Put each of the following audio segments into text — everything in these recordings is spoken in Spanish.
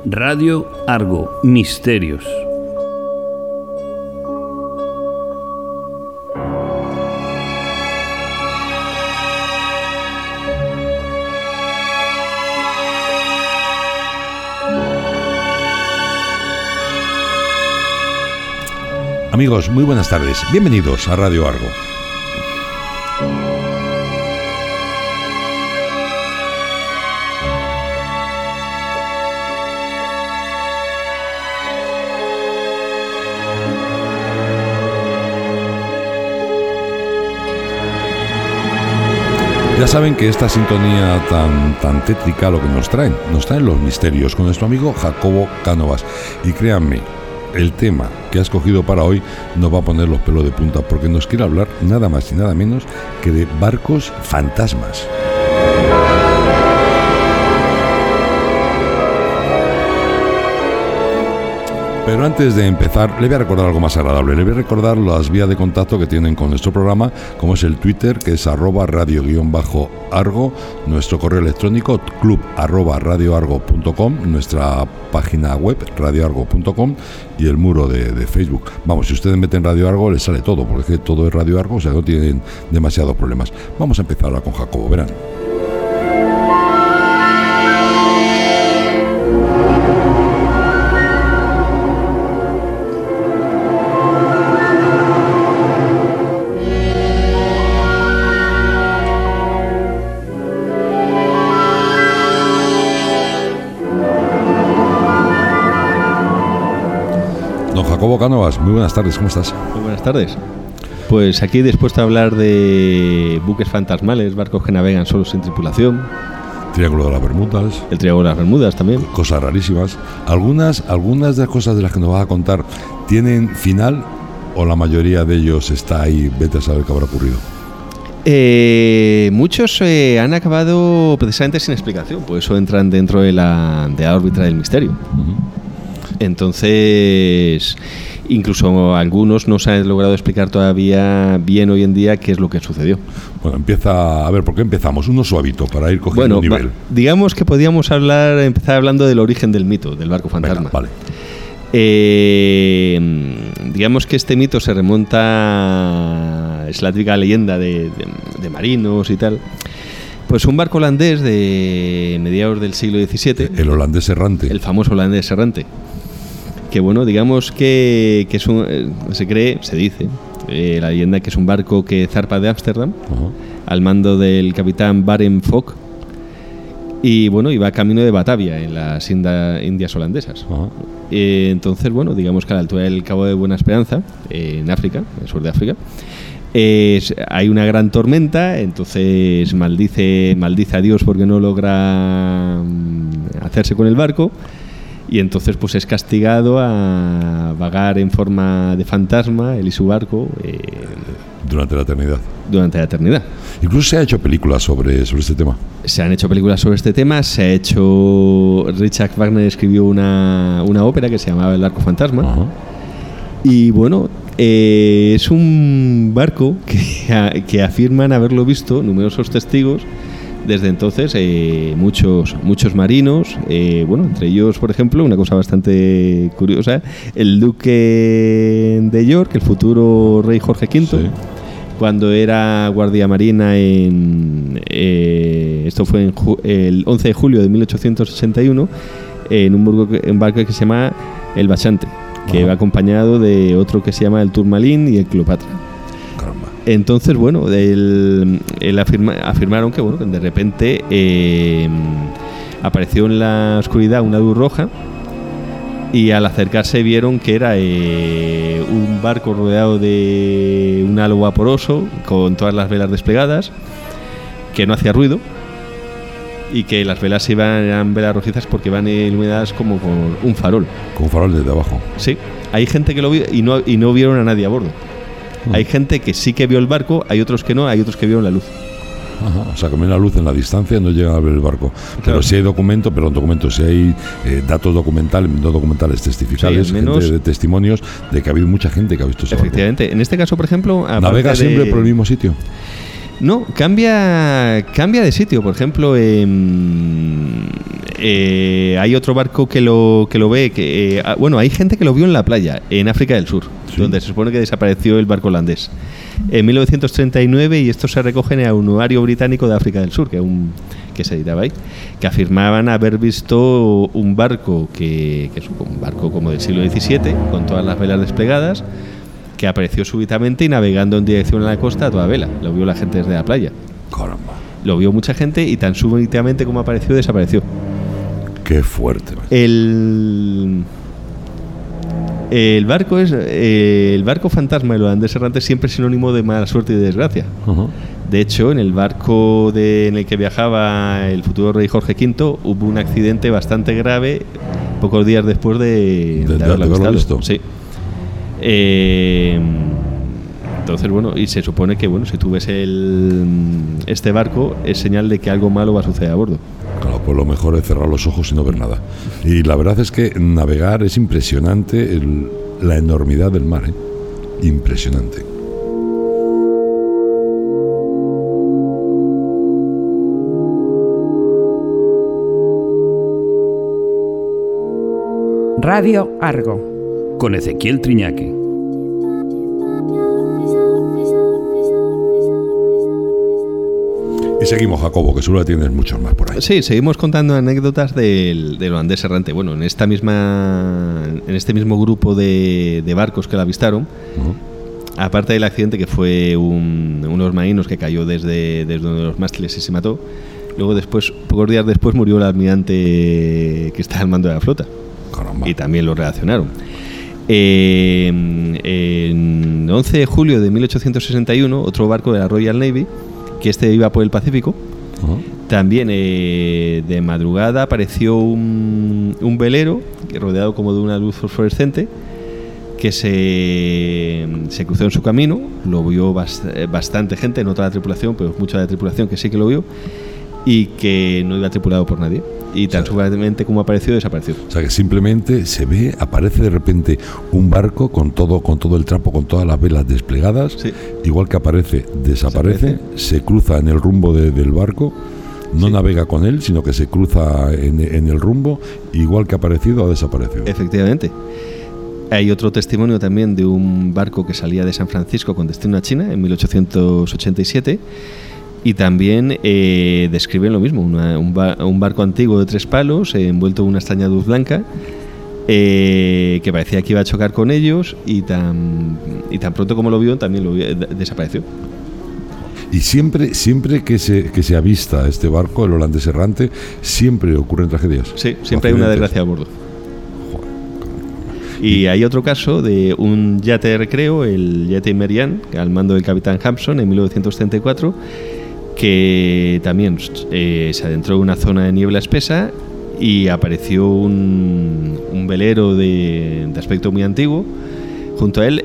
Radio Argo, Misterios. Amigos, muy buenas tardes. Bienvenidos a Radio Argo. Ya saben que esta sintonía tan tétrica lo que nos traen los misterios con nuestro amigo Jacobo Cánovas. Y créanme, el tema que ha escogido para hoy nos va a poner los pelos de punta, porque nos quiere hablar nada más y nada menos que de barcos fantasmas. Pero antes de empezar, le voy a recordar algo más agradable. Le voy a recordar las vías de contacto que tienen con nuestro programa, como es el Twitter, que es @radio_argo, nuestro correo electrónico club@radioargo.com, nuestra página web radioargo.com y el muro de Facebook. Vamos, si ustedes meten Radio Argo les sale todo, porque todo es Radio Argo, o sea, no tienen demasiados problemas. Vamos a empezar ahora con Jacobo, verán. Jacobo Cánovas, muy buenas tardes, ¿cómo estás? Muy buenas tardes. Pues aquí dispuesto a hablar de buques fantasmales, barcos que navegan solo sin tripulación. Triángulo de las Bermudas. El Triángulo de las Bermudas también. Cosas rarísimas. Algunas de las cosas de las que nos vas a contar tienen final o la mayoría de ellos está ahí, vete a saber qué habrá ocurrido. Muchos han acabado precisamente sin explicación, por eso entran dentro de la órbita del misterio. Uh-huh. Entonces, incluso algunos no se han logrado explicar todavía bien hoy en día qué es lo que sucedió. Bueno, ¿por qué empezamos? Uno suavito para ir cogiendo un nivel. Digamos que podíamos empezar hablando del origen del mito, del barco fantasma. Venga, vale. Digamos que este mito se remonta, es la típica leyenda de marinos y tal. Pues un barco holandés de mediados del siglo XVII. El holandés errante. El famoso holandés errante. Que bueno, digamos que es se dice, la leyenda, que es un barco que zarpa de Ámsterdam, uh-huh, al mando del capitán Barend Fock, y bueno, iba camino de Batavia, en las Indias holandesas. Uh-huh. Entonces, bueno, digamos que a la altura del Cabo de Buena Esperanza, en África, en el sur de África, hay una gran tormenta. Entonces maldice a Dios porque no logra hacerse con el barco, y entonces pues es castigado a vagar en forma de fantasma, él y su barco, durante la eternidad. Incluso se ha hecho películas sobre este tema. Se han hecho películas sobre este tema. Richard Wagner escribió una ópera que se llamaba El Barco Fantasma. Uh-huh. Y bueno, es un barco que afirman haberlo visto numerosos testigos. Desde entonces, muchos marinos, entre ellos, por ejemplo, una cosa bastante curiosa, el duque de York, el futuro rey Jorge V, sí, cuando era guardia marina esto fue el 11 de julio de 1881, en un barco que se llama el Bachante, que va acompañado de otro que se llama el Tourmalin y el Cleopatra. Caramba. Entonces, bueno, afirmaron que, bueno, de repente apareció en la oscuridad una luz roja, y al acercarse vieron que era un barco rodeado de un halo vaporoso con todas las velas desplegadas, que no hacía ruido, y que las velas eran velas rojizas porque van iluminadas como con un farol. Con un farol desde abajo. Sí, hay gente que lo vio y no vieron a nadie a bordo. Hay gente que sí que vio el barco, hay otros que no, hay otros que vieron la luz. Ajá, o sea, que ven la luz en la distancia, no llegan a ver el barco. Claro. Pero si hay documentos, si hay datos documentales, no documentales, testificales, sí, gente de testimonios de que ha habido mucha gente que ha visto ese barco. Efectivamente. En este caso, por ejemplo... ¿Navega siempre por el mismo sitio? No, cambia de sitio. Por ejemplo, hay otro barco que lo ve. Hay gente que lo vio en la playa, en África del Sur, ¿sí? Donde se supone que desapareció el barco holandés en 1939, y esto se recoge en el Anuario Británico de África del Sur, que se editaba ahí, que afirmaban haber visto un barco que es un barco como del siglo XVII, con todas las velas desplegadas, que apareció súbitamente y navegando en dirección a la costa a toda vela. Lo vio la gente desde la playa. Caramba. Lo vio mucha gente y tan súbitamente como apareció, desapareció. Qué fuerte. El barco fantasma, el holandés errante, siempre es sinónimo de mala suerte y de desgracia. Uh-huh. De hecho, en el barco en el que viajaba el futuro rey Jorge V hubo un accidente bastante grave pocos días después de haberlo visto. Sí. Entonces, y se supone que si tú ves este barco, es señal de que algo malo va a suceder a bordo. Claro, pues lo mejor es cerrar los ojos y no ver nada. Y la verdad es que navegar es impresionante, la enormidad del mar, ¿eh? Impresionante. Radio Argo. Con Ezequiel Triñaque. Y seguimos, Jacobo, que seguro tienes muchos más por ahí. Sí, seguimos contando anécdotas del holandés errante. Bueno, en este mismo grupo de barcos que la avistaron, uh-huh. Aparte del accidente que fue unos marinos que cayó desde uno de los mástiles y se mató, luego pocos días después murió el almirante que estaba al mando de la flota. Caramba. Y también lo reaccionaron. En 11 de julio de 1861, otro barco de la Royal Navy, que iba por el Pacífico, uh-huh. También de madrugada apareció un velero rodeado como de una luz fosforescente que se cruzó en su camino. Lo vio bastante gente, no toda la tripulación, pero mucha de la tripulación que sí que lo vio, y que no iba tripulado por nadie. Y tan súbitamente como apareció, desapareció. O sea, que simplemente aparece de repente un barco con todo el trapo, con todas las velas desplegadas, sí. Igual que aparece, desaparece, se cruza en el rumbo del barco, no sí. Navega con él, sino que se cruza en el rumbo, igual que ha aparecido, ha desaparecido. Efectivamente. Hay otro testimonio también de un barco que salía de San Francisco con destino a China en 1887, y también describen lo mismo, un barco antiguo de 3 palos envuelto en una extraña luz blanca, que parecía que iba a chocar con ellos, y tan pronto como lo vio también desapareció. Y siempre que se avista este barco, el holandés errante, siempre ocurren tragedias. Sí, siempre hay una desgracia a bordo. Y hay otro caso de un yate de recreo, el yate Merian, al mando del capitán Hampson en 1934, que también se adentró en una zona de niebla espesa y apareció un velero de aspecto muy antiguo junto a él.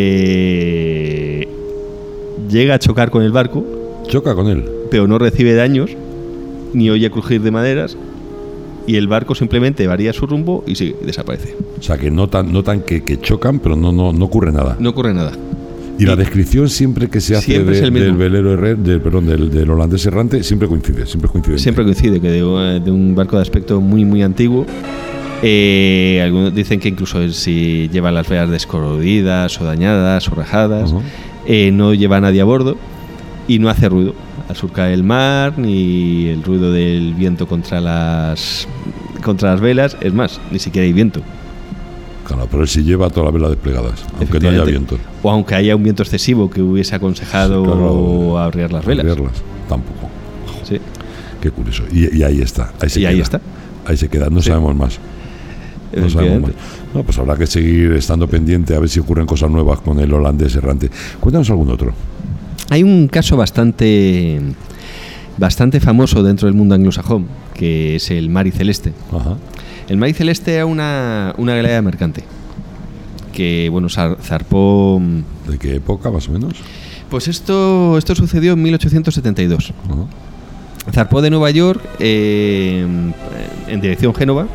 Llega a chocar con el barco. Choca con él. Pero no recibe daños, ni oye crujir de maderas, y el barco simplemente varía su rumbo y sí, desaparece. O sea, que notan que chocan, pero no ocurre nada. No ocurre nada. Y la descripción siempre que se hace del velero del holandés errante siempre coincide. Siempre coincide, que de un barco de aspecto muy muy antiguo. Algunos dicen que incluso si lleva las velas descoloridas o dañadas o rajadas, uh-huh. No lleva a nadie a bordo y no hace ruido al surcar el mar, ni el ruido del viento contra las velas. Es más, ni siquiera hay viento. Claro, pero él sí lleva todas las velas desplegadas, aunque no haya viento. O aunque haya un viento excesivo que hubiese aconsejado, sí, claro, arriar las velas. Tampoco. Sí. Qué curioso. Y ahí está. Ahí se queda. No sabemos más. No sabemos más. No, pues habrá que seguir estando pendiente a ver si ocurren cosas nuevas con el holandés errante. Cuéntanos algún otro. Hay un caso bastante famoso dentro del mundo anglosajón, que es el Mari Celeste. Ajá. El Mari Celeste era una galera mercante que, zarpó... ¿De qué época, más o menos? Pues esto sucedió en 1872. Uh-huh. Zarpó de Nueva York en dirección Génova,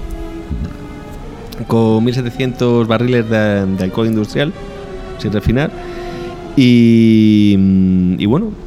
con 1.700 barriles de alcohol industrial sin refinar, y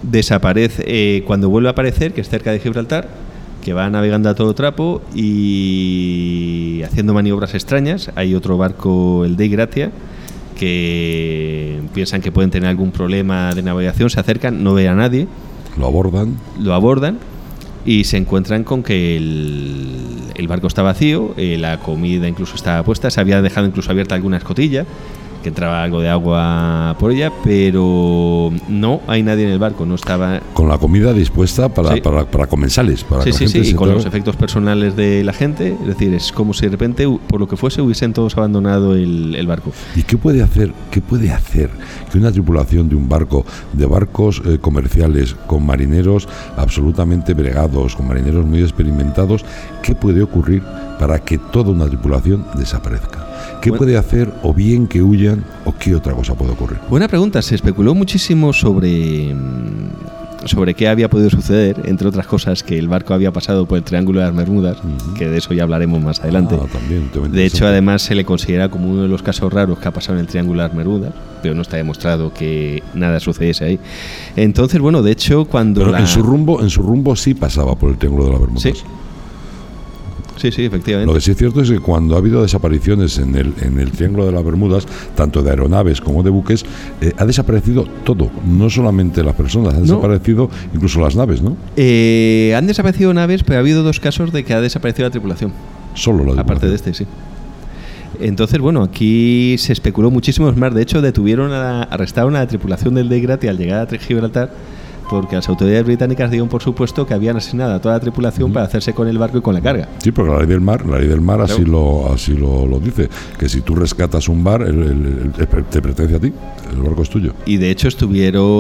desaparece cuando vuelve a aparecer, que es cerca de Gibraltar, que va navegando a todo trapo y haciendo maniobras extrañas. Hay otro barco, el Dei Gratia, que piensan que pueden tener algún problema de navegación, se acercan, no ve a nadie, Lo abordan y se encuentran con que el barco está vacío, la comida incluso estaba puesta, se había dejado incluso abierta alguna escotilla, que entraba algo de agua por ella, pero no hay nadie en el barco, no estaba... Con la comida dispuesta para comensales. Para sí, que la sí, gente sí, y se con trague. los efectos personales de la gente, es decir, es como si de repente, por lo que fuese, hubiesen todos abandonado el barco. ¿Y qué puede hacer que una tripulación de un barco, de barcos comerciales, con marineros absolutamente bregados, con marineros muy experimentados, qué puede ocurrir para que toda una tripulación desaparezca? ¿Qué puede hacer? O bien que huyan, o qué otra cosa puede ocurrir. Buena pregunta. Se especuló muchísimo sobre qué había podido suceder, entre otras cosas que el barco había pasado por el Triángulo de las Bermudas, que de eso ya hablaremos más adelante. También, de hecho, además se le considera como uno de los casos raros que ha pasado en el Triángulo de las Bermudas, pero no está demostrado que nada sucediese ahí. Entonces, bueno, de hecho, cuando pero en su rumbo sí pasaba por el Triángulo de las Bermudas. Sí, efectivamente. Lo que sí es cierto es que cuando ha habido desapariciones en el Triángulo de las Bermudas, tanto de aeronaves como de buques, ha desaparecido todo, no solamente las personas, han desaparecido incluso las naves, ¿no? Han desaparecido naves, pero ha habido 2 casos de que ha desaparecido la tripulación. Solo la tripulación. Aparte de este, sí. Entonces, bueno, aquí se especuló muchísimo más. De hecho, arrestaron a la tripulación del Dei Gratia al llegar a Gibraltar, porque las autoridades británicas dieron por supuesto que habían asignado a toda la tripulación para hacerse con el barco y con la carga. Sí, porque la ley del mar así lo dice, que si tú rescatas un bar, te pertenece a ti, el barco es tuyo. Y de hecho se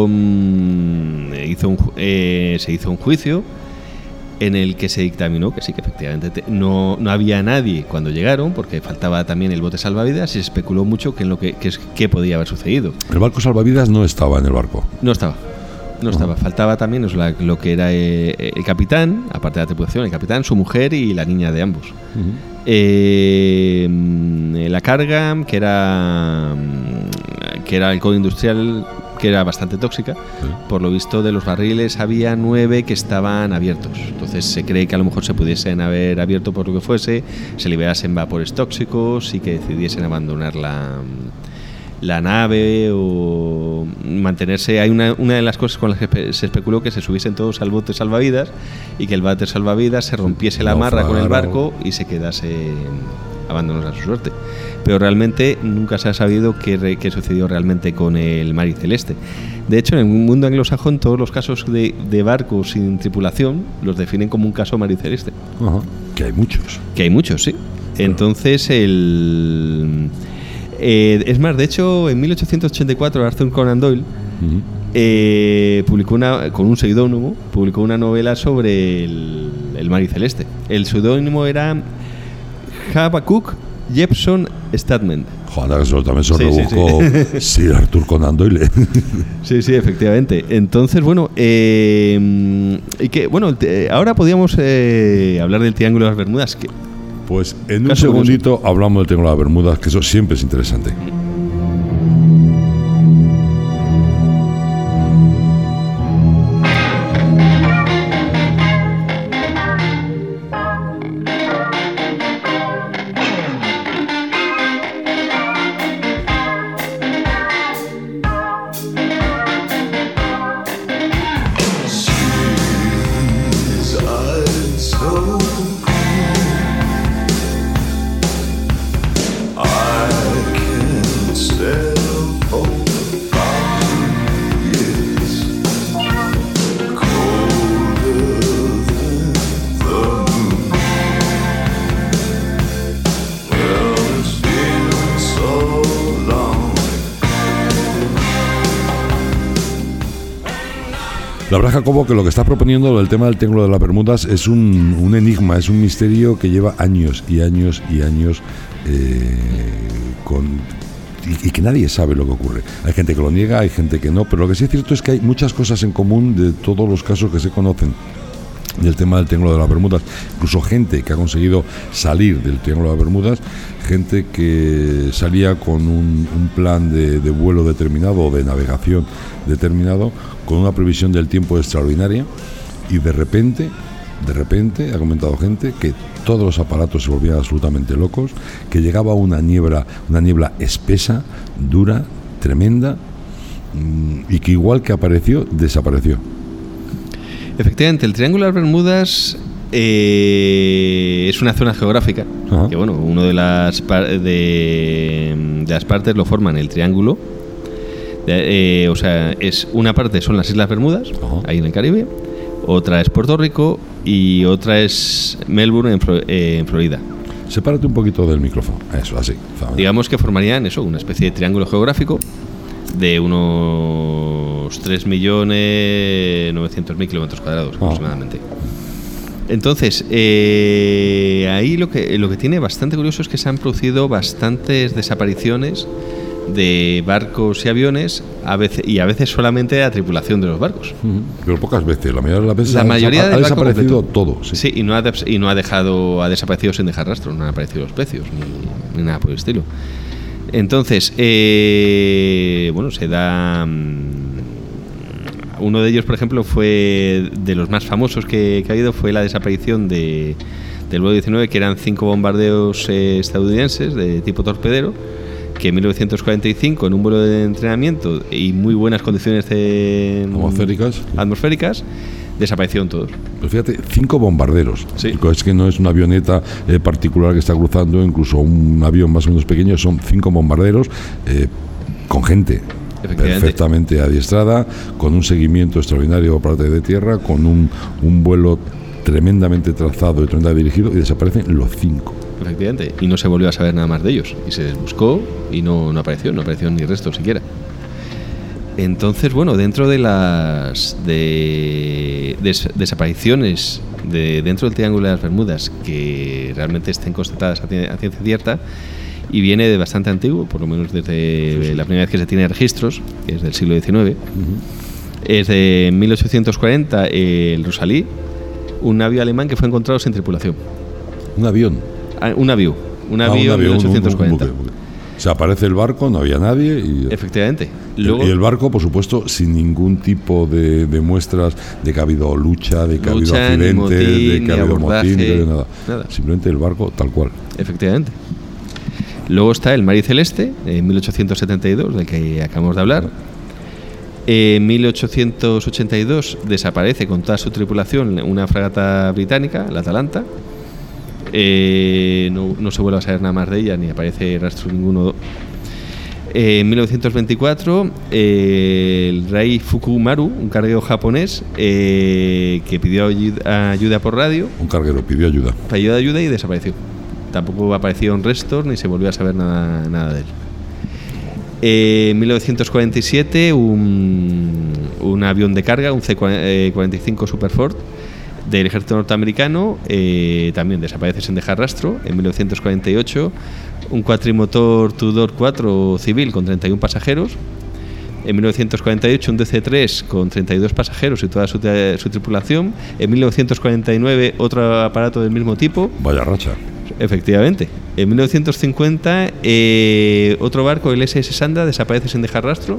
hizo un juicio en el que se dictaminó que sí, que efectivamente no había nadie cuando llegaron, porque faltaba también el bote salvavidas, y se especuló mucho qué podía haber sucedido. El barco salvavidas no estaba en el barco. No estaba. Faltaba también lo que era el capitán, aparte de la tripulación, el capitán, su mujer y la niña de ambos. La carga, que era alcohol industrial, que era bastante tóxica. Por lo visto, de los barriles había 9 que estaban abiertos. Entonces se cree que a lo mejor se pudiesen haber abierto por lo que fuese, se liberasen vapores tóxicos y que decidiesen abandonar la nave o mantenerse. Hay una de las cosas con las que se especuló que se subiesen todos al bote salvavidas y que el bote salvavidas se rompiese la amarra con el barco y se quedase abandonados a su suerte. Pero realmente nunca se ha sabido qué sucedió realmente con el Mary Celeste. De hecho, en el mundo anglosajón todos los casos de barcos sin tripulación los definen como un caso Mary Celeste. Que hay muchos. Sí. Entonces es más, de hecho, en 1884 Arthur Conan Doyle publicó con un seudónimo, publicó una novela sobre el Mary Celeste. El seudónimo era Habakkuk Jepson Stadman. Joder, eso también se rebuscó Sir Arthur Conan Doyle. Sí, efectivamente. Entonces, bueno, ahora podríamos hablar del Triángulo de las Bermudas. Pues en un segundito hablamos del Triángulo de las Bermudas, que eso siempre es interesante. La verdad, Jacobo, que lo que estás proponiendo del tema del Triángulo de las Bermudas es un enigma, es un misterio que lleva años y años y años y que nadie sabe lo que ocurre. Hay gente que lo niega, hay gente que no, pero lo que sí es cierto es que hay muchas cosas en común de todos los casos que se conocen. del tema del Triángulo de las Bermudas, incluso gente que ha conseguido salir del Triángulo de las Bermudas, gente que salía con un plan de vuelo determinado o de navegación determinado, con una previsión del tiempo extraordinaria, y de repente ha comentado gente que todos los aparatos se volvían absolutamente locos, que llegaba una niebla espesa, dura, tremenda, y que igual que apareció, desapareció. Efectivamente, el Triángulo de las Bermudas es una zona geográfica. Ajá. Que bueno, uno de las partes lo forman el triángulo. O sea, es una parte son las Islas Bermudas, ajá, ahí en el Caribe, otra es Puerto Rico y otra es Melbourne en Florida. Sepárate un poquito del micrófono, eso, así. Digamos que formarían eso, una especie de triángulo geográfico de unos 3.900.000 kilómetros cuadrados aproximadamente. Entonces, ahí lo que tiene bastante curioso es que se han producido bastantes desapariciones de barcos y aviones, a veces solamente a tripulación de los barcos. Pero pocas veces, la mayoría de las veces ha desaparecido todo. Sí, y no ha desaparecido sin dejar rastro, no han aparecido los pecios ni nada por el estilo. Entonces, bueno, se da... uno de ellos, por ejemplo, fue de los más famosos que ha habido, fue la desaparición del vuelo 19, que eran 5 bombardeos estadounidenses de tipo torpedero, que en 1945, en un vuelo de entrenamiento y muy buenas condiciones atmosféricas, desaparecieron todos. Pues fíjate, 5 bombarderos. Sí. Es que no es una avioneta particular que está cruzando, incluso un avión más o menos pequeño, son 5 bombarderos con gente perfectamente adiestrada, con un seguimiento extraordinario por parte de tierra, con un vuelo tremendamente trazado y tremendamente dirigido, y desaparecen los 5. Efectivamente, y no se volvió a saber nada más de ellos, y se les buscó y no apareció ni restos siquiera. Entonces, bueno, dentro de las desapariciones dentro del Triángulo de las Bermudas, que realmente estén constatadas a ciencia cierta, y viene de bastante antiguo, por lo menos desde la primera vez que se tiene registros, que es del siglo XIX, es de 1840 el Rosalie, un navío alemán que fue encontrado sin tripulación. ¿Un avión? Un navío en 1840. O sea, aparece el barco, no había nadie. Efectivamente. Luego, y el barco, por supuesto, sin ningún tipo de muestras de que ha habido lucha, de que ha habido accidentes, de que ha habido motín, de que ha habido nada. Simplemente el barco tal cual. Efectivamente. Luego está el Mare Celeste, en 1872, del que acabamos de hablar. En 1882 desaparece con toda su tripulación una fragata británica, la Atalanta. No se vuelve a saber nada más de ella, ni aparece rastro ninguno. En 1924 el Rei Fukumaru, un carguero japonés, que pidió ayuda por radio. Un carguero pidió ayuda. Pidió ayuda y desapareció. Tampoco aparecieron restos ni se volvió a saber nada de él. En 1947 un avión de carga, un C-45 Superford del ejército norteamericano, también desaparece sin dejar rastro. En 1948 un cuatrimotor Tudor 4 civil con 31 pasajeros. En 1948 un DC-3 con 32 pasajeros y toda su tripulación. En 1949 otro aparato del mismo tipo. Vaya racha. Efectivamente. En 1950 otro barco, el SS Sandra, desaparece sin dejar rastro.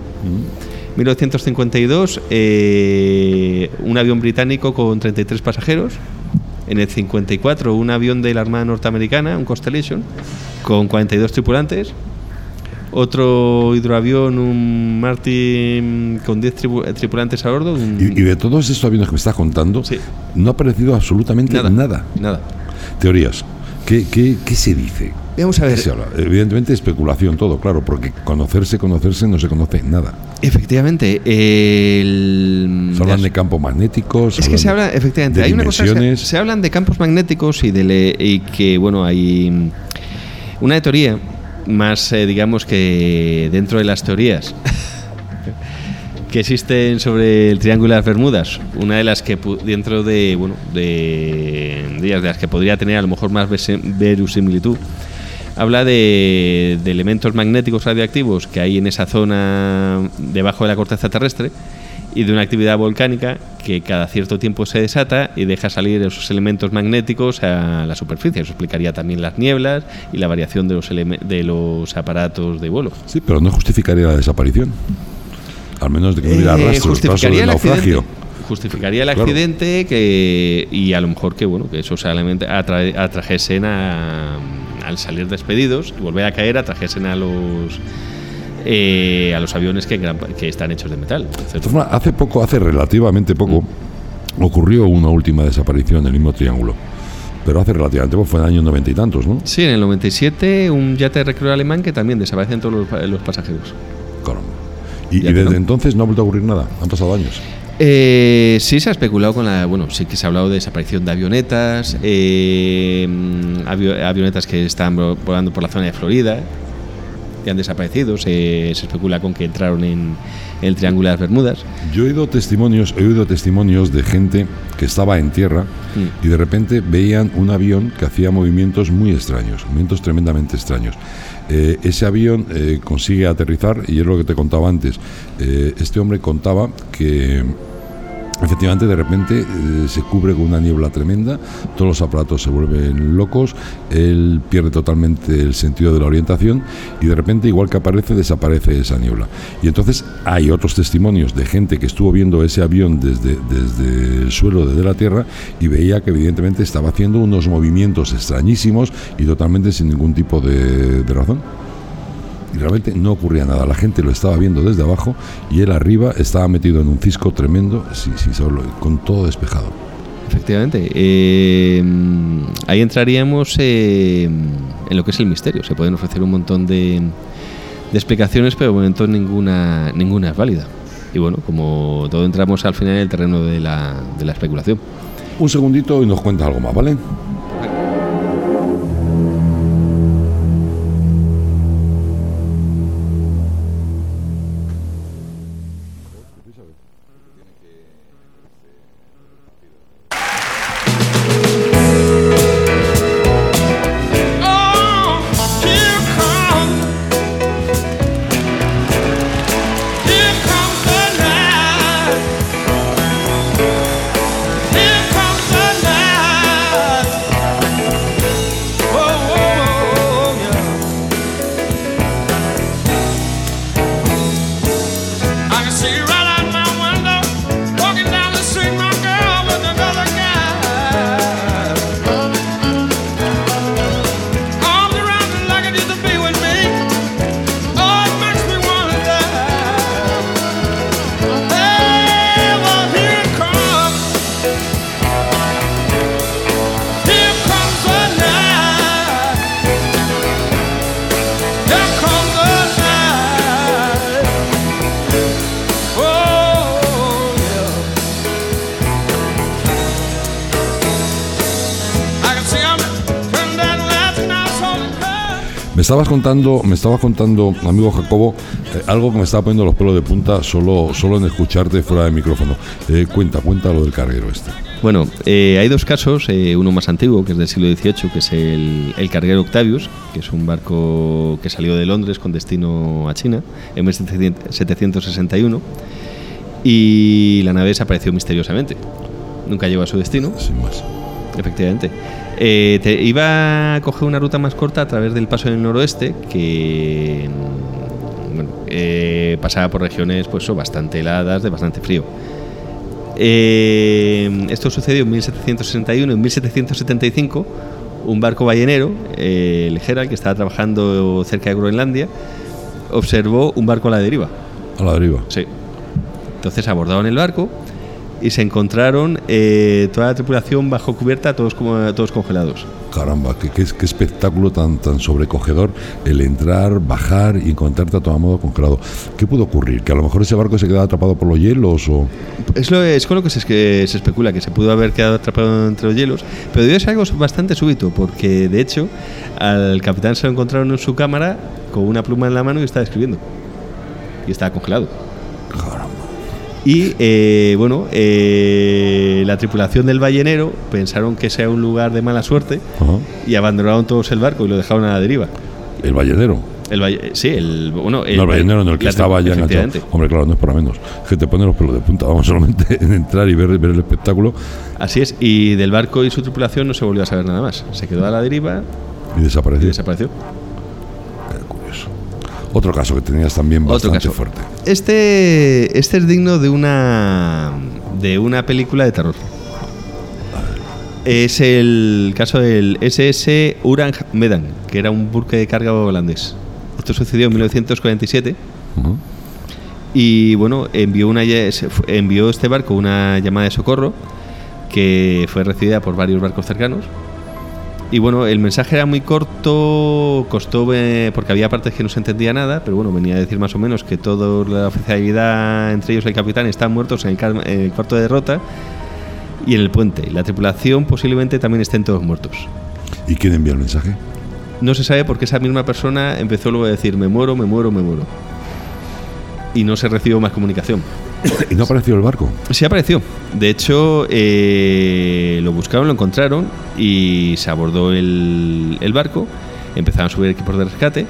1952 un avión británico con 33 pasajeros. En el 54 un avión de la Armada Norteamericana, un Constellation, con 42 tripulantes. Otro hidroavión, un Martin, con 10 tripulantes a bordo. Y de todos estos aviones que me estás contando, sí, no ha aparecido absolutamente nada. Teorías. ¿Qué se dice? Vamos a ver. ¿Qué se habla? Evidentemente especulación todo, claro, porque conocerse no se conoce nada. Efectivamente. Se hablan de campos magnéticos. Es que se habla, efectivamente, hay una cosa, se hablan de campos magnéticos y que, bueno, hay una teoría más, digamos, que dentro de las teorías que existen sobre el Triángulo de las Bermudas, una de las que dentro de las que podría tener a lo mejor más verosimilitud, habla de elementos magnéticos radioactivos que hay en esa zona debajo de la corteza terrestre y de una actividad volcánica que cada cierto tiempo se desata y deja salir esos elementos magnéticos a la superficie. Eso explicaría también las nieblas y la variación de los aparatos de vuelo. Sí, pero no justificaría la desaparición. Al menos de que no hubiera rastros del naufragio. Justificaría el accidente y a lo mejor que esos elementos atrajesen al salir despedidos y volver a caer, atrajesen a los aviones que están hechos de metal. Hace relativamente poco, ocurrió una última desaparición en el mismo triángulo. Pero hace relativamente poco, fue en el año 90 y tantos, ¿no? Sí, en el 97, un yate de recreo alemán que también desaparecen todos los pasajeros. Caramba. Y desde entonces no ha vuelto a ocurrir nada. Han pasado años. Sí se ha especulado sí que se ha hablado de desaparición de avionetas, avionetas que están volando por la zona de Florida, que han desaparecido. Se especula con que entraron en el Triángulo de las Bermudas. Yo he oído testimonios de gente que estaba en tierra y de repente veían un avión que hacía movimientos muy extraños, movimientos tremendamente extraños. Ese avión consigue aterrizar y es lo que te contaba antes. Este hombre contaba que efectivamente de repente se cubre con una niebla tremenda, todos los aparatos se vuelven locos, él pierde totalmente el sentido de la orientación y de repente, igual que desaparece esa niebla. Y entonces hay otros testimonios de gente que estuvo viendo ese avión desde el suelo, desde la tierra, y veía que evidentemente estaba haciendo unos movimientos extrañísimos y totalmente sin ningún tipo de razón. Y realmente no ocurría nada, la gente lo estaba viendo desde abajo y él arriba estaba metido en un cisco tremendo, sin saberlo, con todo despejado. Efectivamente, ahí entraríamos en lo que es el misterio. Se pueden ofrecer un montón de explicaciones, pero de momento ninguna es válida. Y como todo, entramos al final en el terreno de la especulación. Un segundito y nos cuentas algo más, ¿vale? Me estabas contando, amigo Jacobo, algo que me estaba poniendo los pelos de punta solo en escucharte fuera de micrófono. Cuenta lo del carguero este. Bueno, hay dos casos, uno más antiguo, que es del siglo XVIII, que es el carguero Octavius, que es un barco que salió de Londres con destino a China en 1761, y la nave desapareció misteriosamente. Nunca llegó a su destino. Sin más. Efectivamente. Iba a coger una ruta más corta a través del paso del noroeste, que pasaba por regiones bastante heladas, de bastante frío. Esto sucedió en 1761. En 1775, un barco ballenero, el Herald, que estaba trabajando cerca de Groenlandia, observó un barco a la deriva. ¿A la deriva? Sí. Entonces abordaron el barco y se encontraron toda la tripulación bajo cubierta, todos congelados. Caramba, qué espectáculo tan sobrecogedor el entrar, bajar y encontrarte a todo modo congelado. ¿Qué pudo ocurrir? ¿Que a lo mejor ese barco se quedaba atrapado por los hielos? O... Es con lo que se especula, que se pudo haber quedado atrapado entre los hielos, pero debió ser algo bastante súbito, porque de hecho al capitán se lo encontraron en su cámara con una pluma en la mano y estaba escribiendo. Y estaba congelado. Caramba. Y la tripulación del ballenero pensaron que sea un lugar de mala suerte. Ajá. Y abandonaron todos el barco y lo dejaron a la deriva. ¿El ballenero? Sí, el ballenero en el que estaba ya enganchado. Hombre, claro, no es para menos. Que te pone los pelos de punta. Vamos solamente en entrar y ver el espectáculo. Así es. Y del barco y su tripulación no se volvió a saber nada más. Se quedó a la deriva y desapareció. Qué curioso. Otro caso que tenías también bastante fuerte. Este es digno de una película de terror. Es el caso del SS Urang Medan, que era un buque de carga holandés. Esto sucedió en 1947. Uh-huh. Y bueno, envió este barco una llamada de socorro que fue recibida por varios barcos cercanos. Y bueno, el mensaje era muy corto, costó porque había partes que no se entendía nada, pero bueno, venía a decir más o menos que toda la oficialidad, entre ellos el capitán, están muertos en el cuarto de derrota y en el puente. La tripulación posiblemente también estén todos muertos. ¿Y quién envió el mensaje? No se sabe porque esa misma persona empezó luego a decir me muero. Y no se recibió más comunicación. ¿Y no apareció el barco? Sí apareció. De hecho, lo buscaron, lo encontraron y se abordó el barco. Empezaron a subir equipos de rescate.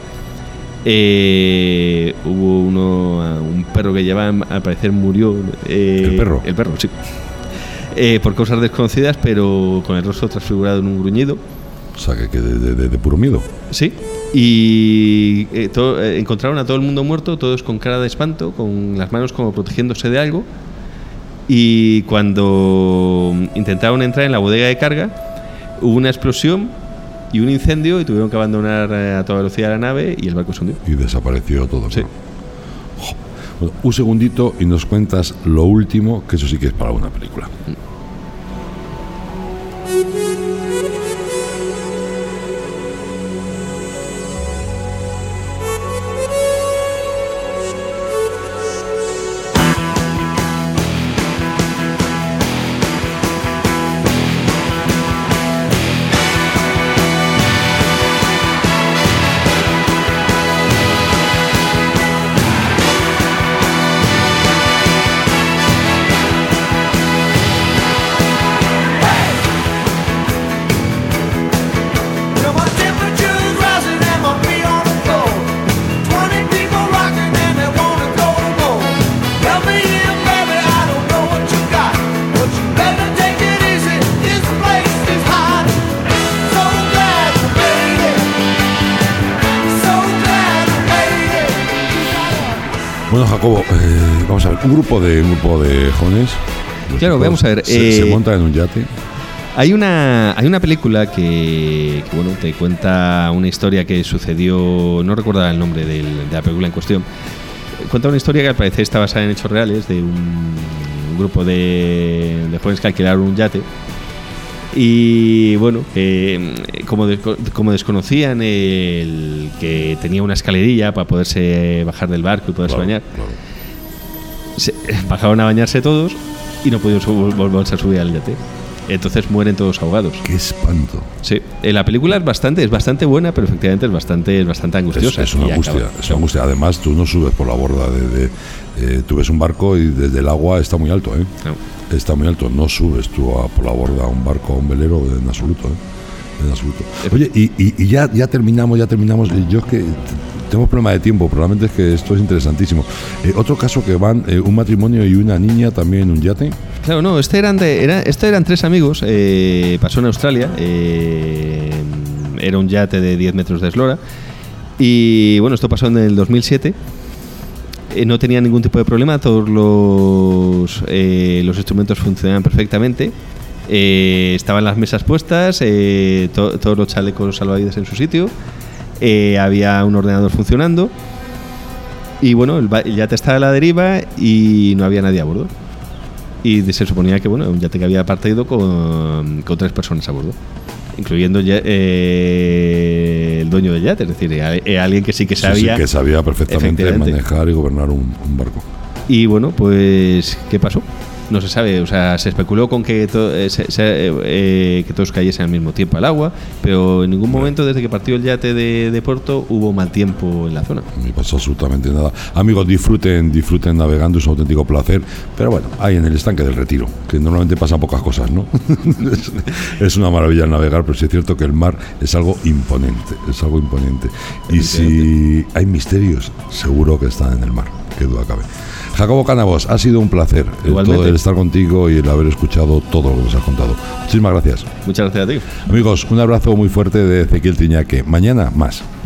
Hubo un perro que llevaban, al parecer murió. ¿El perro? El perro, sí. Por causas desconocidas, pero con el rostro transfigurado en un gruñido. O sea, que de puro miedo. Sí. Y encontraron a todo el mundo muerto, todos con cara de espanto, con las manos como protegiéndose de algo. Y cuando intentaron entrar en la bodega de carga, hubo una explosión y un incendio y tuvieron que abandonar a toda velocidad la nave y el barco se hundió. Y desapareció todo. Sí. Bueno, un segundito y nos cuentas lo último, que eso sí que es para una película. Bueno, Jacobo, vamos a ver, un grupo de jóvenes. Claro, vamos a ver. Se montan en un yate. Hay una película que bueno, te cuenta una historia que sucedió, no recuerdo el nombre de la película en cuestión. Cuenta una historia que al parecer está basada en hechos reales de un grupo de jóvenes que alquilaron un yate. Y bueno, como desconocían el que tenía una escalerilla para poderse bajar del barco y poderse bañar, bajaron a bañarse todos y no pudieron volverse a subir al yate. Entonces mueren todos ahogados. ¡Qué espanto! Sí, la película es bastante buena, pero efectivamente es bastante angustiosa. Es una angustia. Además, tú no subes por la borda tú ves un barco y desde el agua está muy alto, ¿eh? No. Está muy alto. No subes tú por la borda a un barco, a un velero, en absoluto, ¿eh? En absoluto. Oye, y ya terminamos. Yo es que tenemos problema de tiempo, probablemente es que esto es interesantísimo. Otro caso que van un matrimonio y una niña también en un yate. Claro, no, estos eran tres amigos, pasó en Australia, era un yate de 10 metros de eslora y bueno, esto pasó en el 2007. No tenía ningún tipo de problema, todos los instrumentos funcionaban perfectamente, estaban las mesas puestas, todos los chalecos salvavidas en su sitio, había un ordenador funcionando y bueno, el yate estaba a la deriva y no había nadie a bordo. Y se suponía que bueno, un yate que había partido con 3 personas a bordo, incluyendo el dueño del yate, es decir, alguien que sí que sabía. Sí, que sabía perfectamente manejar y gobernar un barco. Y bueno, pues, ¿qué pasó? no se sabe, o sea, se especuló con que, que todos cayesen al mismo tiempo al agua, pero en ningún momento desde que partió el yate de Porto hubo mal tiempo en la zona. No pasa absolutamente nada. Amigos, disfruten navegando, es un auténtico placer, pero bueno, hay en el estanque del Retiro, que normalmente pasan pocas cosas, ¿no? Es una maravilla el navegar, pero sí es cierto que el mar es algo imponente, y si hay misterios, seguro que están en el mar, qué duda cabe. Jacobo Cánavos, ha sido un placer todo el estar contigo y el haber escuchado todo lo que nos has contado. Muchísimas gracias. Muchas gracias a ti. Amigos, un abrazo muy fuerte de Ezequiel Tiñaque. Mañana más.